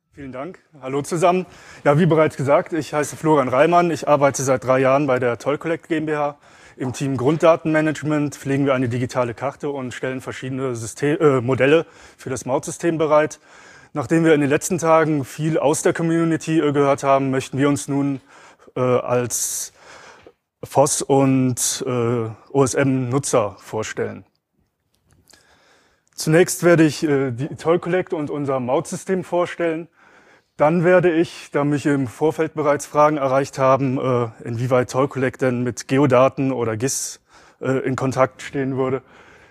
Vielen Dank. Hallo zusammen. Ja, wie bereits gesagt, ich heiße Florian Reimann. Ich arbeite seit 3 Jahren bei der Toll Collect GmbH. Im Team Grunddatenmanagement pflegen wir eine digitale Karte und stellen verschiedene Modelle für das Mautsystem bereit. Nachdem wir in den letzten Tagen viel aus der Community gehört haben, möchten wir uns nun als FOSS und OSM-Nutzer vorstellen. Zunächst werde ich die Toll Collect und unser Mautsystem vorstellen. Dann werde ich, da mich im Vorfeld bereits Fragen erreicht haben, inwieweit Toll Collect denn mit Geodaten oder GIS in Kontakt stehen würde.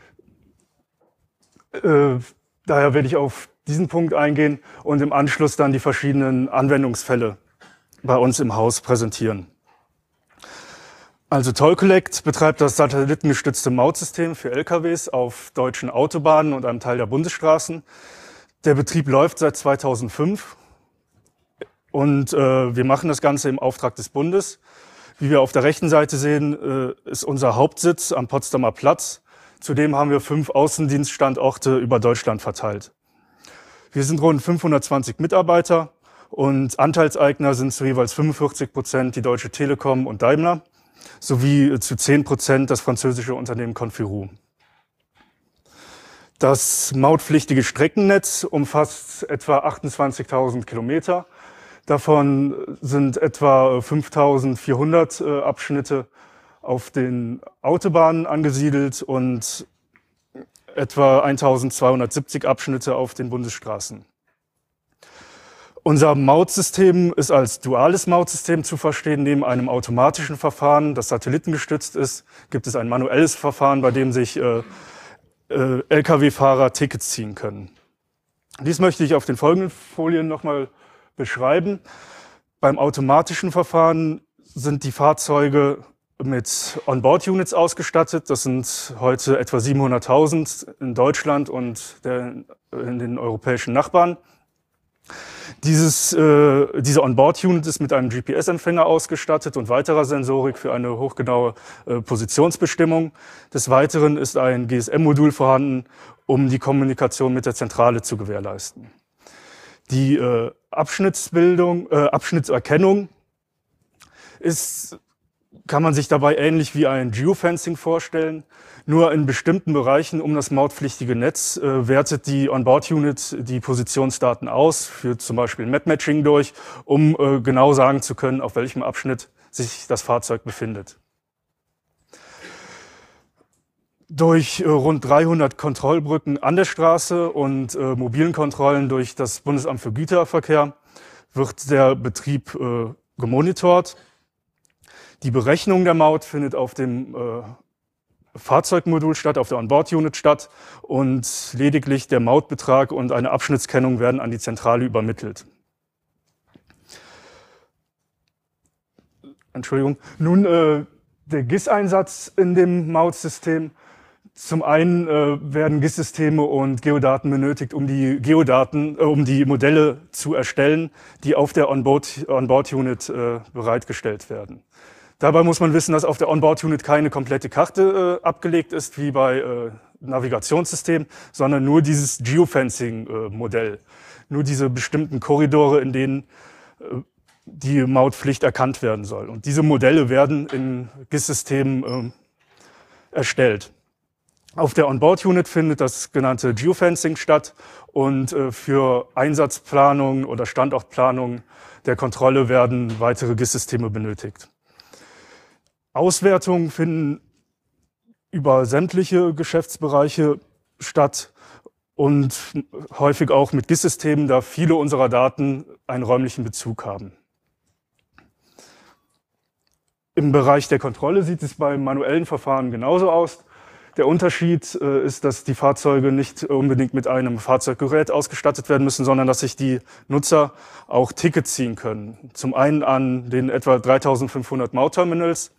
Daher werde ich auf diesen Punkt eingehen und im Anschluss dann die verschiedenen Anwendungsfälle bei uns im Haus präsentieren. Also Toll Collect betreibt das satellitengestützte Mautsystem für LKWs auf deutschen Autobahnen und einem Teil der Bundesstraßen. Der Betrieb läuft seit 2005 und wir machen das Ganze im Auftrag des Bundes. Wie wir auf der rechten Seite sehen, ist unser Hauptsitz am Potsdamer Platz. Zudem haben wir 5 Außendienststandorte über Deutschland verteilt. Wir sind rund 520 Mitarbeiter und Anteilseigner sind zu jeweils 45% die Deutsche Telekom und Daimler, sowie zu 10% das französische Unternehmen Confirou. Das mautpflichtige Streckennetz umfasst etwa 28.000 Kilometer. Davon sind etwa 5.400 Abschnitte auf den Autobahnen angesiedelt und etwa 1.270 Abschnitte auf den Bundesstraßen. Unser Mautsystem ist als duales Mautsystem zu verstehen. Neben einem automatischen Verfahren, das satellitengestützt ist, gibt es ein manuelles Verfahren, bei dem sich Lkw-Fahrer Tickets ziehen können. Dies möchte ich auf den folgenden Folien nochmal beschreiben. Beim automatischen Verfahren sind die Fahrzeuge mit Onboard-Units ausgestattet. Das sind heute etwa 700.000 in Deutschland und in den europäischen Nachbarn. Diese Onboard-Unit ist mit einem GPS-Empfänger ausgestattet und weiterer Sensorik für eine hochgenaue Positionsbestimmung. Des Weiteren ist ein GSM-Modul vorhanden, um die Kommunikation mit der Zentrale zu gewährleisten. Die Abschnittserkennung kann man sich dabei ähnlich wie ein Geofencing vorstellen. Nur in bestimmten Bereichen um das mautpflichtige Netz wertet die Onboard-Unit die Positionsdaten aus, führt zum Beispiel Map-Matching durch, um genau sagen zu können, auf welchem Abschnitt sich das Fahrzeug befindet. Durch rund 300 Kontrollbrücken an der Straße und mobilen Kontrollen durch das Bundesamt für Güterverkehr wird der Betrieb gemonitort. Die Berechnung der Maut findet auf dem Fahrzeugmodul statt, auf der Onboard-Unit statt und lediglich der Mautbetrag und eine Abschnittskennung werden an die Zentrale übermittelt. Entschuldigung. Nun der GIS-Einsatz in dem Mautsystem. Zum einen werden GIS-Systeme und Geodaten benötigt, um die Modelle zu erstellen, die auf der Onboard-Unit bereitgestellt werden. Dabei muss man wissen, dass auf der Onboard-Unit keine komplette Karte abgelegt ist, wie bei Navigationssystemen, sondern nur dieses Geofencing-Modell. Nur diese bestimmten Korridore, in denen die Mautpflicht erkannt werden soll. Und diese Modelle werden in GIS-Systemen erstellt. Auf der Onboard-Unit findet das genannte Geofencing statt und für Einsatzplanung oder Standortplanung der Kontrolle werden weitere GIS-Systeme benötigt. Auswertungen finden über sämtliche Geschäftsbereiche statt und häufig auch mit GIS-Systemen, da viele unserer Daten einen räumlichen Bezug haben. Im Bereich der Kontrolle sieht es beim manuellen Verfahren genauso aus. Der Unterschied ist, dass die Fahrzeuge nicht unbedingt mit einem Fahrzeuggerät ausgestattet werden müssen, sondern dass sich die Nutzer auch Tickets ziehen können. Zum einen an den etwa 3.500 Mautterminals,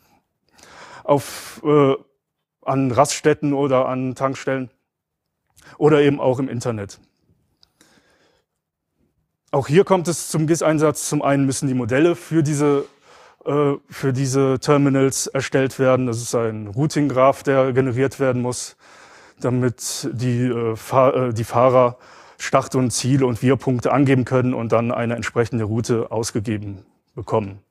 an Raststätten oder an Tankstellen oder eben auch im Internet. Auch hier kommt es zum GIS-Einsatz. Zum einen müssen die Modelle für diese Terminals erstellt werden. Das ist ein Routing-Graph, der generiert werden muss, damit die Fahrer Start und Ziel und Wir-Punkte angeben können und dann eine entsprechende Route ausgegeben bekommen.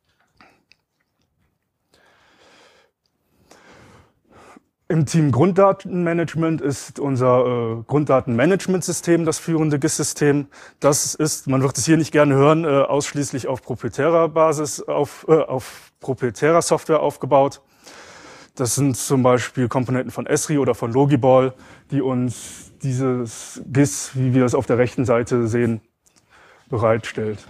Im Team Grunddatenmanagement ist unser Grunddatenmanagementsystem das führende GIS-System. Das ist, man wird es hier nicht gerne hören, ausschließlich auf proprietärer Basis, auf proprietärer Software aufgebaut. Das sind zum Beispiel Komponenten von Esri oder von Logiball, die uns dieses GIS, wie wir es auf der rechten Seite sehen, bereitstellt.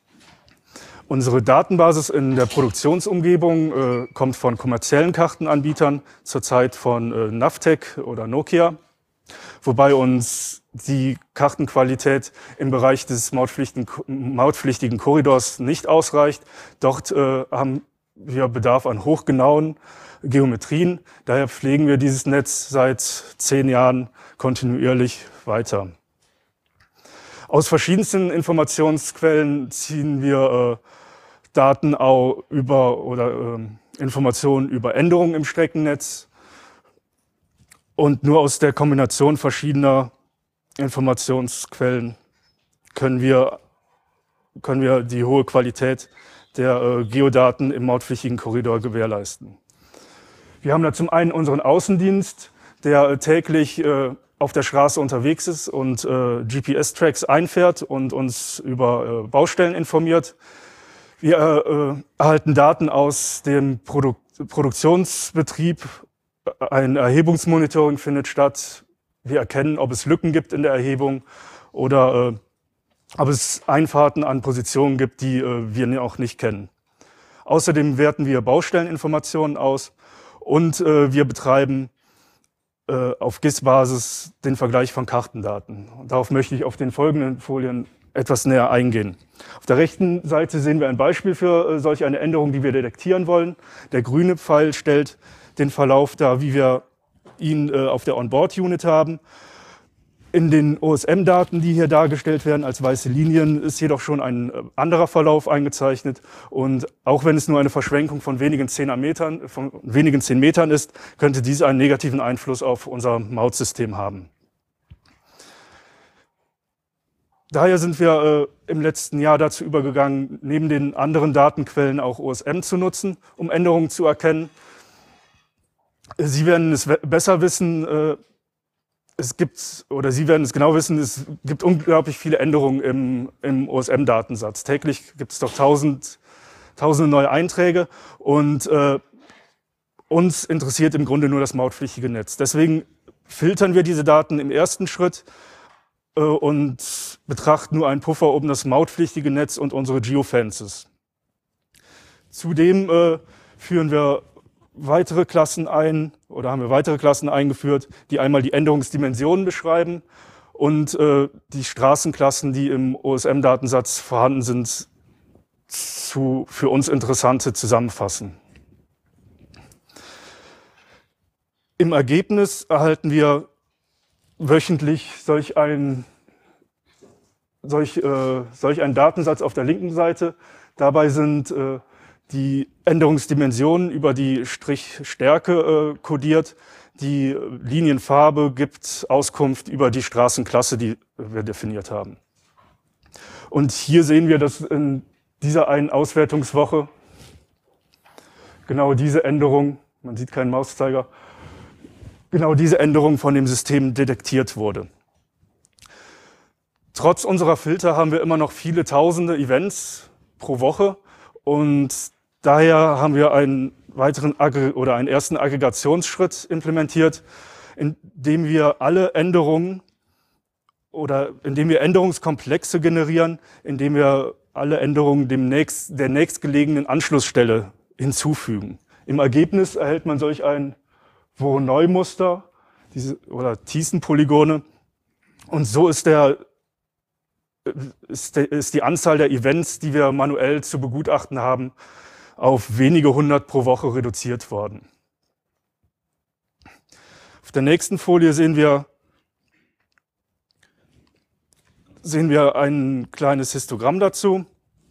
Unsere Datenbasis in der Produktionsumgebung kommt von kommerziellen Kartenanbietern, zurzeit von Navtec oder Nokia, wobei uns die Kartenqualität im Bereich des mautpflichtigen Korridors nicht ausreicht. Dort haben wir Bedarf an hochgenauen Geometrien. Daher pflegen wir dieses Netz seit 10 Jahren kontinuierlich weiter. Aus verschiedensten Informationsquellen ziehen wir Daten auch über oder Informationen über Änderungen im Streckennetz. Und nur aus der Kombination verschiedener Informationsquellen können wir die hohe Qualität der Geodaten im mautpflichtigen Korridor gewährleisten. Wir haben da zum einen unseren Außendienst, der täglich auf der Straße unterwegs ist und GPS-Tracks einfährt und uns über Baustellen informiert. Wir erhalten Daten aus dem Produktionsbetrieb. Ein Erhebungsmonitoring findet statt. Wir erkennen, ob es Lücken gibt in der Erhebung oder ob es Einfahrten an Positionen gibt, die wir auch nicht kennen. Außerdem werten wir Baustelleninformationen aus und wir betreiben auf GIS-Basis den Vergleich von Kartendaten. Und darauf möchte ich auf den folgenden Folien etwas näher eingehen. Auf der rechten Seite sehen wir ein Beispiel für solch eine Änderung, die wir detektieren wollen. Der grüne Pfeil stellt den Verlauf dar, wie wir ihn auf der Onboard-Unit haben. In den OSM-Daten, die hier dargestellt werden als weiße Linien, ist jedoch schon ein anderer Verlauf eingezeichnet. Und auch wenn es nur eine Verschwenkung von wenigen 10 Metern ist, könnte dies einen negativen Einfluss auf unser Mautsystem haben. Daher sind wir im letzten Jahr dazu übergegangen, neben den anderen Datenquellen auch OSM zu nutzen, um Änderungen zu erkennen. Sie werden es besser wissen, Sie werden es genau wissen, es gibt unglaublich viele Änderungen im OSM-Datensatz. Täglich gibt es doch tausende neue Einträge und uns interessiert im Grunde nur das mautpflichtige Netz. Deswegen filtern wir diese Daten im ersten Schritt und betrachten nur einen Puffer um das mautpflichtige Netz und unsere Geofences. Zudem führen wir weitere Klassen ein oder haben wir weitere Klassen eingeführt, die einmal die Änderungsdimensionen beschreiben und die Straßenklassen, die im OSM-Datensatz vorhanden sind, für uns Interessante zusammenfassen. Im Ergebnis erhalten wir wöchentlich solch einen Datensatz auf der linken Seite. Dabei sind die Änderungsdimensionen über die Strichstärke kodiert. Die Linienfarbe gibt Auskunft über die Straßenklasse, die wir definiert haben. Und hier sehen wir, dass in dieser einen Auswertungswoche genau diese Änderung, man sieht keinen Mauszeiger, genau diese Änderung von dem System detektiert wurde. Trotz unserer Filter haben wir immer noch viele tausende Events pro Woche und daher haben wir einen ersten Aggregationsschritt implementiert, indem wir Änderungskomplexe generieren, indem wir alle Änderungen der nächstgelegenen Anschlussstelle hinzufügen. Im Ergebnis erhält man solch ein Voronoi-Muster oder Thiessen-Polygone und so ist die Anzahl der Events, die wir manuell zu begutachten haben, auf wenige hundert pro Woche reduziert worden. Auf der nächsten Folie sehen wir ein kleines Histogramm dazu.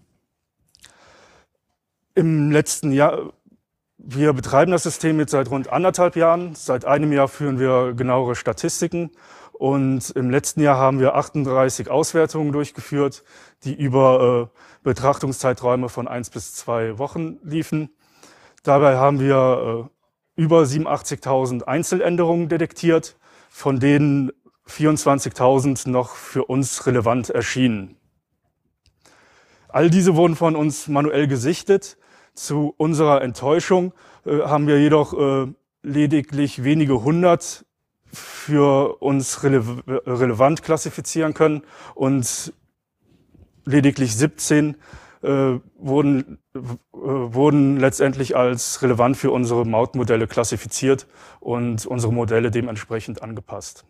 Im letzten Jahr, wir betreiben das System jetzt seit rund 1,5 Jahren. Seit einem Jahr führen wir genauere Statistiken Und im letzten Jahr haben wir 38 Auswertungen durchgeführt, die über Betrachtungszeiträume von 1 bis 2 Wochen liefen. Dabei haben wir über 87.000 Einzeländerungen detektiert, von denen 24.000 noch für uns relevant erschienen. All diese wurden von uns manuell gesichtet. Zu unserer Enttäuschung haben wir jedoch lediglich wenige hundert für uns relevant klassifizieren können und lediglich 17 wurden letztendlich als relevant für unsere Mautmodelle klassifiziert und unsere Modelle dementsprechend angepasst.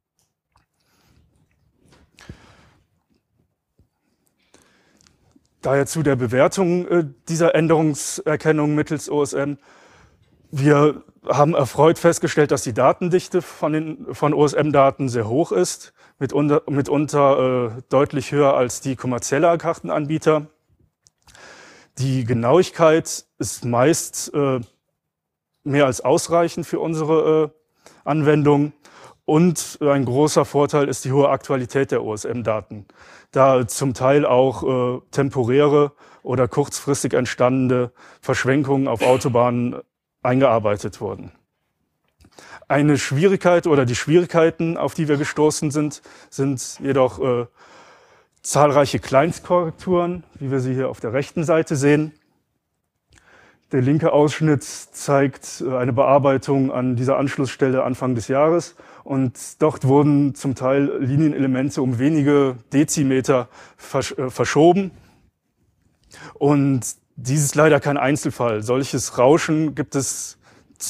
Daher zu der Bewertung dieser Änderungserkennung mittels OSM. Wir haben erfreut festgestellt, dass die Datendichte von OSM-Daten sehr hoch ist, mitunter deutlich höher als die kommerzielle Kartenanbieter. Die Genauigkeit ist meist mehr als ausreichend für unsere Anwendung. Und ein großer Vorteil ist die hohe Aktualität der OSM-Daten, da zum Teil auch temporäre oder kurzfristig entstandene Verschwenkungen auf Autobahnen eingearbeitet wurden. Eine Schwierigkeit oder die Schwierigkeiten, auf die wir gestoßen sind jedoch zahlreiche Kleinstkorrekturen, wie wir sie hier auf der rechten Seite sehen. Der linke Ausschnitt zeigt eine Bearbeitung an dieser Anschlussstelle Anfang des Jahres und dort wurden zum Teil Linienelemente um wenige Dezimeter verschoben. Und dies ist leider kein Einzelfall. Solches Rauschen gibt es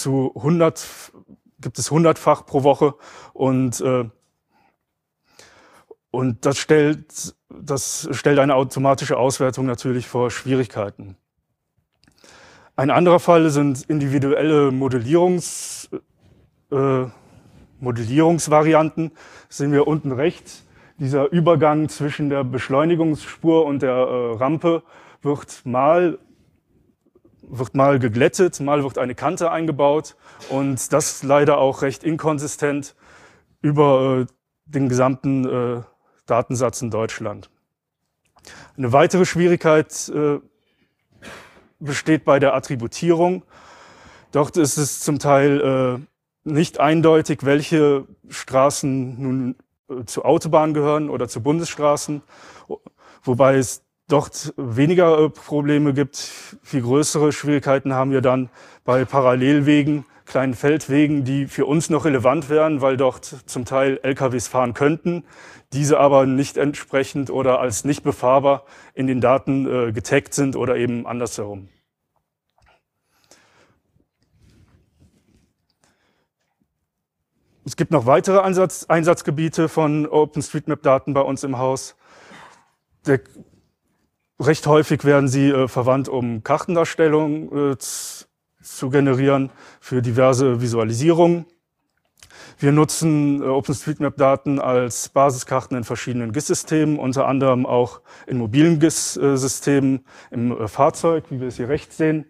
hundertfach pro Woche und das stellt eine automatische Auswertung natürlich vor Schwierigkeiten. Ein anderer Fall sind individuelle Modellierungsvarianten. Das sehen wir unten rechts. Dieser Übergang zwischen der Beschleunigungsspur und der Rampe wird mal geglättet, mal wird eine Kante eingebaut und das leider auch recht inkonsistent über den gesamten Datensatz in Deutschland. Eine weitere Schwierigkeit besteht bei der Attributierung. Dort ist es zum Teil nicht eindeutig, welche Straßen nun zur Autobahn gehören oder zu Bundesstraßen, wobei es dort weniger Probleme gibt. Viel größere Schwierigkeiten haben wir dann bei Parallelwegen, kleinen Feldwegen, die für uns noch relevant wären, weil dort zum Teil LKWs fahren könnten, diese aber nicht entsprechend oder als nicht befahrbar in den Daten getaggt sind oder eben andersherum. Es gibt noch weitere Einsatzgebiete von OpenStreetMap-Daten bei uns im Haus. Recht häufig werden sie verwandt, um Kartendarstellungen zu generieren für diverse Visualisierungen. Wir nutzen OpenStreetMap-Daten als Basiskarten in verschiedenen GIS-Systemen, unter anderem auch in mobilen GIS-Systemen im Fahrzeug, wie wir es hier rechts sehen.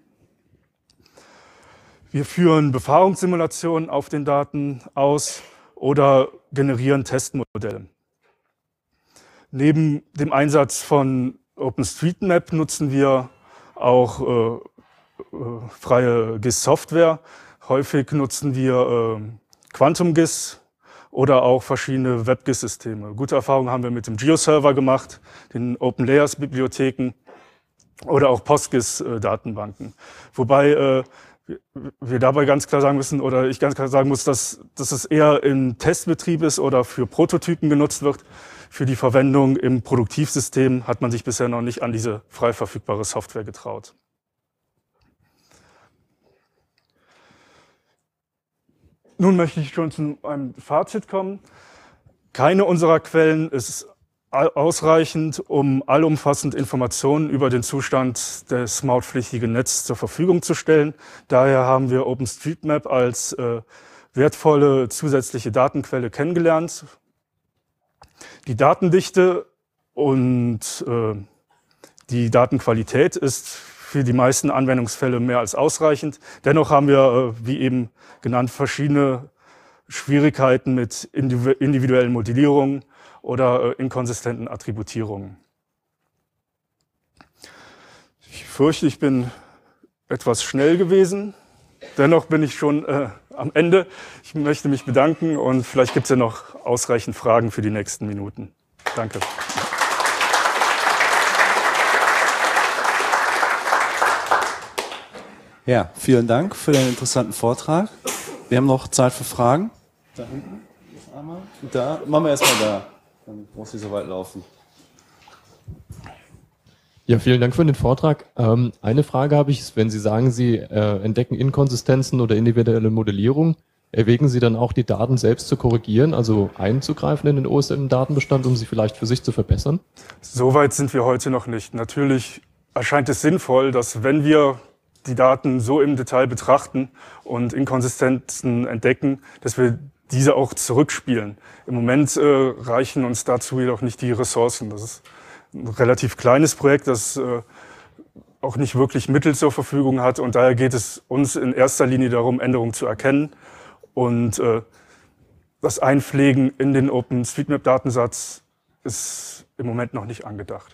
Wir führen Befahrungssimulationen auf den Daten aus oder generieren Testmodelle. Neben dem Einsatz von OpenStreetMap nutzen wir auch freie GIS-Software. Häufig nutzen wir QuantumGIS oder auch verschiedene WebGIS-Systeme. Gute Erfahrungen haben wir mit dem GeoServer gemacht, den OpenLayers-Bibliotheken oder auch PostGIS-Datenbanken. Wobei wir dabei ganz klar sagen müssen, oder ich ganz klar sagen muss, dass es eher im Testbetrieb ist oder für Prototypen genutzt wird. Für die Verwendung im Produktivsystem hat man sich bisher noch nicht an diese frei verfügbare Software getraut. Nun möchte ich schon zu einem Fazit kommen. Keine unserer Quellen ist ausreichend, um allumfassend Informationen über den Zustand des mautpflichtigen Netzes zur Verfügung zu stellen. Daher haben wir OpenStreetMap als wertvolle zusätzliche Datenquelle kennengelernt. Die Datendichte und die Datenqualität ist für die meisten Anwendungsfälle mehr als ausreichend. Dennoch haben wir, wie eben genannt, verschiedene Schwierigkeiten mit individuellen Modellierungen oder inkonsistenten Attributierungen. Ich fürchte, ich bin etwas schnell gewesen. Dennoch bin ich schon am Ende. Ich möchte mich bedanken und vielleicht gibt es ja noch ausreichend Fragen für die nächsten Minuten. Danke. Ja, vielen Dank für den interessanten Vortrag. Wir haben noch Zeit für Fragen. Da hinten ist einmal. Da machen wir erstmal da. Dann muss sie so weit laufen. Ja, vielen Dank für den Vortrag. Eine Frage habe ich, wenn Sie sagen, Sie entdecken Inkonsistenzen oder individuelle Modellierung, erwägen Sie dann auch, die Daten selbst zu korrigieren, also einzugreifen in den OSM-Datenbestand, um sie vielleicht für sich zu verbessern? Soweit sind wir heute noch nicht. Natürlich erscheint es sinnvoll, dass wenn wir die Daten so im Detail betrachten und Inkonsistenzen entdecken, dass wir diese auch zurückspielen. Im Moment reichen uns dazu jedoch nicht die Ressourcen. Das ist ein relativ kleines Projekt, das auch nicht wirklich Mittel zur Verfügung hat. Und daher geht es uns in erster Linie darum, Änderungen zu erkennen. Und das Einpflegen in den OpenStreetMap-Datensatz ist im Moment noch nicht angedacht.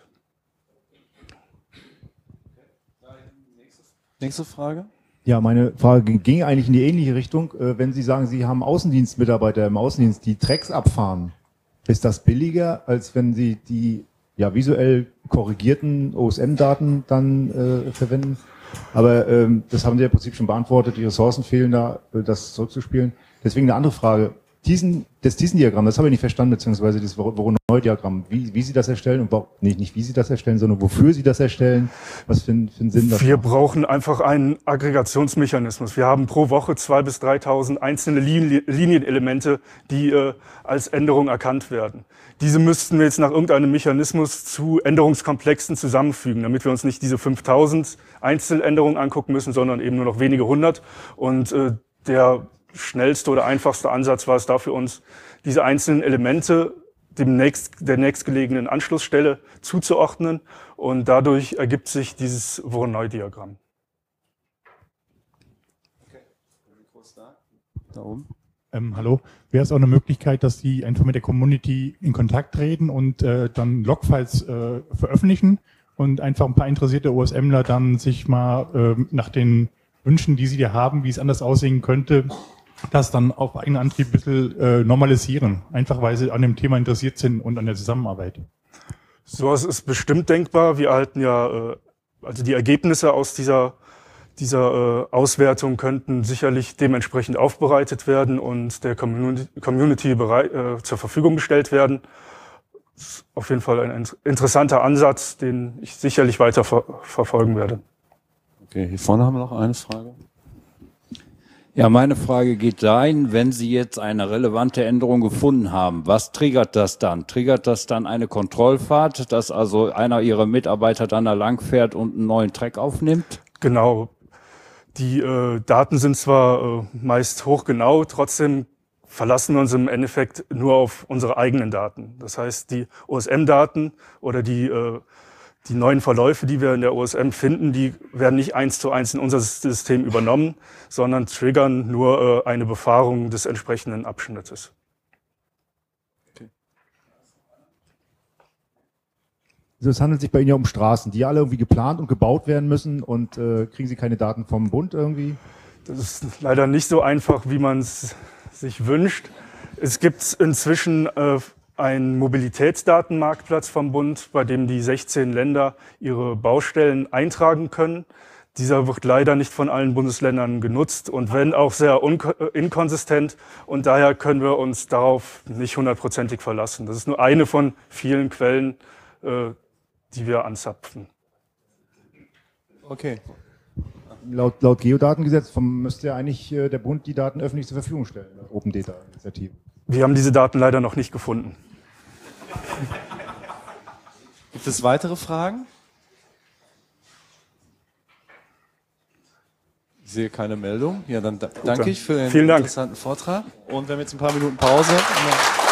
Nächste Frage. Ja, meine Frage ging eigentlich in die ähnliche Richtung. Wenn Sie sagen, Sie haben Außendienstmitarbeiter im Außendienst, die Tracks abfahren, ist das billiger, als wenn Sie die visuell korrigierten OSM-Daten dann verwenden? Aber das haben Sie ja im Prinzip schon beantwortet, die Ressourcen fehlen da, das zurückzuspielen. Deswegen eine andere Frage. Das Diagramm, das habe ich nicht verstanden, beziehungsweise das Voronoi-Diagramm, wie Sie das erstellen und nicht wie Sie das erstellen, sondern wofür Sie das erstellen, was für einen Sinn das Wir macht. brauchen einfach einen Aggregationsmechanismus. Wir haben pro Woche 2.000 bis 3.000 einzelne Linienelemente, die als Änderung erkannt werden. Diese müssten wir jetzt nach irgendeinem Mechanismus zu Änderungskomplexen zusammenfügen, damit wir uns nicht diese 5.000 Einzeländerungen angucken müssen, sondern eben nur noch wenige hundert. Und der schnellste oder einfachste Ansatz war es da für uns, diese einzelnen Elemente der nächstgelegenen Anschlussstelle zuzuordnen. Und dadurch ergibt sich dieses Voronoi-Diagramm. Da oben. Hallo, wäre es auch eine Möglichkeit, dass Sie einfach mit der Community in Kontakt treten und dann Logfiles veröffentlichen und einfach ein paar interessierte OSMler dann sich mal nach den Wünschen, die Sie da haben, wie es anders aussehen könnte, das dann auf eigenen Antrieb ein bisschen normalisieren, einfach weil Sie an dem Thema interessiert sind und an der Zusammenarbeit. Sowas ist bestimmt denkbar. Wir erhalten ja, also die Ergebnisse aus dieser Auswertung könnten sicherlich dementsprechend aufbereitet werden und der Community zur Verfügung gestellt werden. Das ist auf jeden Fall ein interessanter Ansatz, den ich sicherlich weiter verfolgen werde. Okay, hier vorne haben wir noch eine Frage. Ja, meine Frage geht dahin, wenn Sie jetzt eine relevante Änderung gefunden haben, was triggert das dann? Triggert das dann eine Kontrollfahrt, dass also einer Ihrer Mitarbeiter dann da lang fährt und einen neuen Track aufnimmt? Genau. Die Daten sind zwar meist hochgenau, trotzdem verlassen wir uns im Endeffekt nur auf unsere eigenen Daten. Das heißt, die OSM-Daten oder die neuen Verläufe, die wir in der OSM finden, die werden nicht 1:1 in unser System übernommen, sondern triggern nur eine Befahrung des entsprechenden Abschnittes. Okay. Also es handelt sich bei Ihnen ja um Straßen, die alle irgendwie geplant und gebaut werden müssen und kriegen Sie keine Daten vom Bund irgendwie? Das ist leider nicht so einfach, wie man es sich wünscht. Es gibt inzwischen einen Mobilitätsdatenmarktplatz vom Bund, bei dem die 16 Länder ihre Baustellen eintragen können. Dieser wird leider nicht von allen Bundesländern genutzt und wenn auch sehr inkonsistent. Und daher können wir uns darauf nicht 100%ig verlassen. Das ist nur eine von vielen Quellen, die wir anzapfen. Okay. Laut Geodatengesetz müsste ja eigentlich der Bund die Daten öffentlich zur Verfügung stellen, laut Open Data Initiative. Wir haben diese Daten leider noch nicht gefunden. Gibt es weitere Fragen? Ich sehe keine Meldung. Ja, dann danke ich für den interessanten Vortrag. Und wir haben jetzt ein paar Minuten Pause.